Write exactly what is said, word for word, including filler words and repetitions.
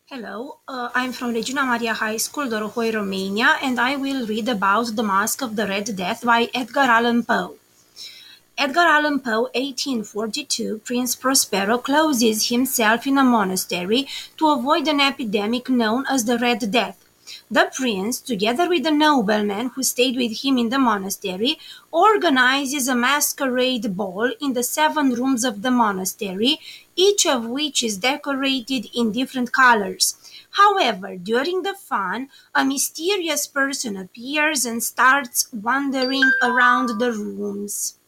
Hello, uh, I'm from Regina Maria High School, Dorohoi, Romania, and I will read about The Mask of the Red Death by Edgar Allan Poe. Edgar Allan Poe, eighteen forty-two, Prince Prospero closes himself in a monastery to avoid an epidemic known as the Red Death. The prince, together with the nobleman who stayed with him in the monastery, organizes a masquerade ball in the seven rooms of the monastery, each of which is decorated in different colors. However, during the fun, a mysterious person appears and starts wandering around the rooms.